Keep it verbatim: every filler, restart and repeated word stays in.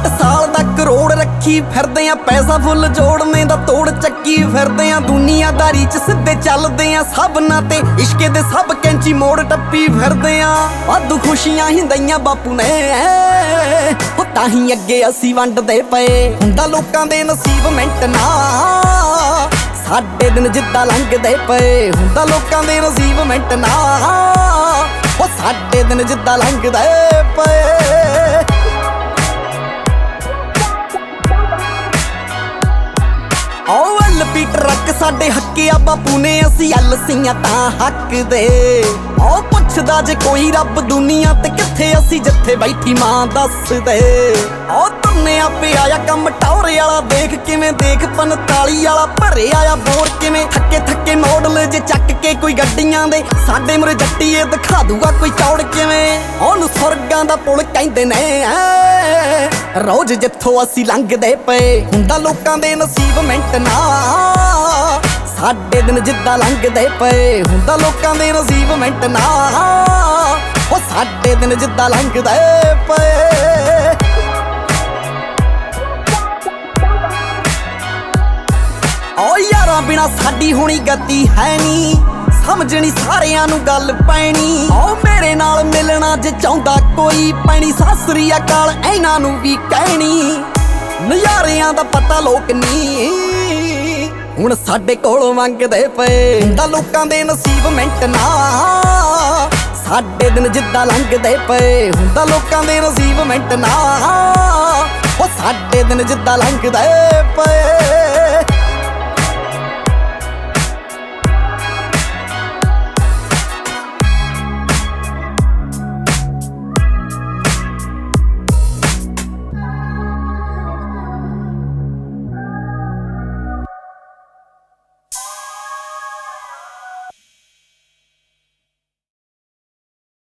ਸੱਠ ਸਾਲ ਦਾ ਕਰੋੜ ਰੱਖੀ ਫਿਰਦੇ ਆ, ਪੈਸਾ ਫੁੱਲ ਜੋੜਨੇ ਦਾ ਤੋੜ ਚੱਕੀ ਫਿਰਦੇ ਆ, ਦੁਨੀਆਦਾਰੀ ਚ ਸਿੱਧੇ ਚੱਲਦੇ ਆ ਸਭਨਾਂ ਤੇ, ਇਸ਼ਕੇ ਦੇ ਸਭ ਕੈਂਚੀ ਮੋੜ ਟੱਪੀ ਫਿਰਦੇ ਆ। ਵਾਧੂ ਖੁਸ਼ੀਆਂ ਹੀ ਦਈਆਂ ਬਾਪੂ ਨੇ, ਉਹ ਤਾਂ ਹੀ ਅੱਗੇ ਅਸੀਂ ਵੰਡਦੇ ਪਏ। ਹੁੰਦਾ ਲੋਕਾਂ ਦੇ ਨਸੀਬ ਮਿੰਟ ਨਾ, ਸਾਡੇ ਦਿਨ ਜਿੱਦਾਂ ਲੰਘਦੇ ਪਏ। ਹੁੰਦਾ ਲੋਕਾਂ ਦੇ ਨਸੀਬ ਮਿੰਟ ਨਾ, ਉਹ ਸਾਡੇ ਦਿਨ ਜਿੱਦਾਂ ਲੰਘਦੇ ਪਏ। ਓ ਐਲ ਪੀ ਟਰੱਕ ਸਾਡੇ ਹੱਕਿਆ ਬਾਪੂ ਨੇ, ਅਸੀਂ ਐਲਸੀਆਂ ਤਾਂ ਹੱਕ ਦੇ। ਓ ਪੁੱਛਦਾ ਜੇ ਕੋਈ ਰੱਬ ਦੁਨੀਆ ਤੇ ਕਿੱਥੇ, ਅਸੀਂ ਜਿੱਥੇ ਬੈਠੀ ਮਾਂ ਦੱਸ ਦੇ। ਓ ਤੁੰਨਿਆ ਪਿਆ ਆ ਕੰਮ ਟੌਰੇ ਵਾਲਾ, ਦੇਖ ਕਿਵੇਂ ਦੇਖ ਪੰਤਾਲੀ ਵਾਲਾ ਭਰਿਆ ਆ ਬੋਰ ਕਿਵੇਂ। ਥੱਕੇ ਥੱਕੇ ਮੋਡਲ ਜੇ ਚੱਕ ਕੇ ਕੋਈ ਗੱਡੀਆਂ ਦੇ, ਸਾਡੇ ਮੁਰੇ ਜੱਟੀਏ ਦਿਖਾ ਦੂਗਾ ਕੋਈ ਚੌੜ ਕਿਵੇਂ। ਉਹਨੂੰ ਸੁਰਗਾਂ ਦਾ ਪੁਲ ਕਹਿੰਦੇ ਨੇ, ਰੋਜ਼ ਜਿੱਥੋਂ ਅਸੀਂ ਲੰਘਦੇ ਪਏ। ਹੁੰਦਾ ਲੋਕਾਂ ਦੇ ਨਸੀਬ ਮਿੰਟ ਨਾ, ਸਾਡੇ ਦਿਨ ਜਿੱਦਾਂ ਲੰਘਦੇ ਪਏ। ਹੁੰਦਾ ਲੋਕਾਂ ਦੇ ਨਸੀਬ ਮਿੰਟ ਨਾ, ਉਹ ਸਾਡੇ ਦਿਨ ਜਿੱਦਾਂ ਲੰਘਦੇ ਪਏ। ਓ ਯਾਰਾਂ ਬਿਨਾ ਸਾਡੀ ਹੋਣੀ ਗਤੀ ਹੈ ਨੀ, ਸਮਝਣੀ ਸਾਰਿਆਂ ਨੂੰ ਗੱਲ ਪੈਣੀ। ਓ ਮੇਰੇ ਨਾਲ ਮਿਲਣਾ ਜੇ ਚਾਹੁੰਦਾ ਕੋਈ, ਪੈਣੀ ਸਤਿ ਸ੍ਰੀ ਅਕਾਲ ਇਹਨਾਂ ਨੂੰ ਵੀ ਕਹਿਣੀ। ਨਜ਼ਾਰਿਆਂ ਦਾ ਪਤਾ ਲੋਕ ਨੀ ਹੁਣ ਸਾਡੇ ਕੋਲੋਂ ਮੰਗਦੇ ਪਏ। ਹੁੰਦਾ ਲੋਕਾਂ ਦੇ ਨਸੀਬ ਮਿੰਟ ਨਾ, ਸਾਡੇ ਦਿਨ ਜਿੱਦਾਂ ਲੰਘਦੇ ਪਏ। ਹੁੰਦਾ ਲੋਕਾਂ ਦੇ ਨਸੀਬ ਮਿੰਟ ਨਾ, ਉਹ ਸਾਡੇ ਦਿਨ ਜਿੱਦਾਂ ਲੰਘਦੇ ਪਏ।